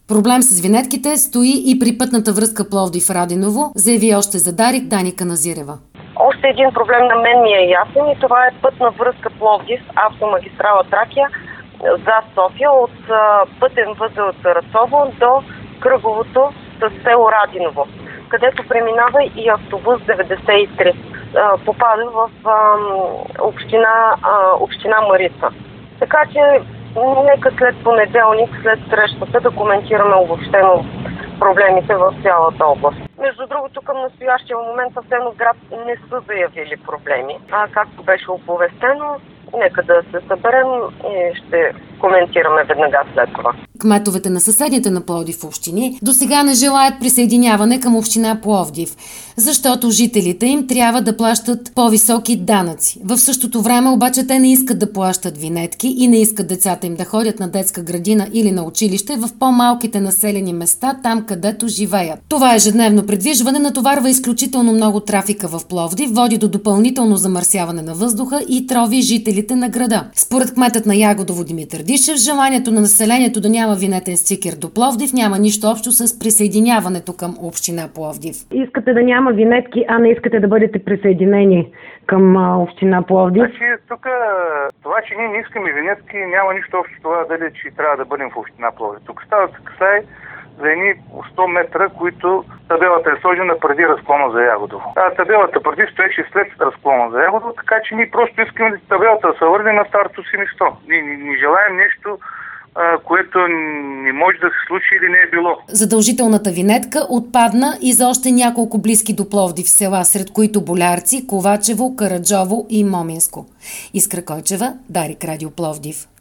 Проблем с винетките стои и при пътната връзка Пловдив-Радиново, заяви още за Дарик Дани Каназирева. Още един проблем на мен ми е ясен и това е пътна връзка Пловдив, автомагистрала Тракия за София от пътен възел Царацово до кръговото с село Радиново, където преминава и автобус 93. Попада в община Марица. Така че нека след понеделник, след срещата, да коментираме обобщено проблемите в цялата област. Между другото, към настоящия момент в Асеновград не са заявили проблеми. Както беше оповестено, нека да се съберем и ще коментираме веднага след това. Кметовете на съседните на Пловдив общини досега не желаят присъединяване към община Пловдив, защото жителите им трябва да плащат по-високи данъци. В същото време обаче те не искат да плащат винетки и не искат децата им да ходят на детска градина или на училище в по-малките населени места, там където живеят. Това ежедневно придвижване натоварва изключително много трафика в Пловдив, води до допълнително замърсяване на въздуха и трови жителите на града. Според кметът на Ягодово Димитър Дишев, желанието на населението да няма винетен стикер до Пловдив няма нищо общо с присъединяването към община Пловдив. Искате да няма винетки, а не искате да бъдете присъединени към община Пловдив? Значи, тук това, че ние не искаме винетки, няма нищо общо това дали, че трябва да бъдем в община Пловдив. Тук става се касае за едни 100 метра, които табелата е сложена преди разклона за Ягодово. Табелата преди стоеше след разклона за Ягодово, така че ние просто искаме табелата да се върне на старото си место. Ние не желаем нещо, което не може да се случи или не е било. Задължителната винетка отпадна и за още няколко близки до Пловдив села, сред които Болярци, Ковачево, Караджово и Моминско. Искра Койчева, Дарик Радио Пловдив.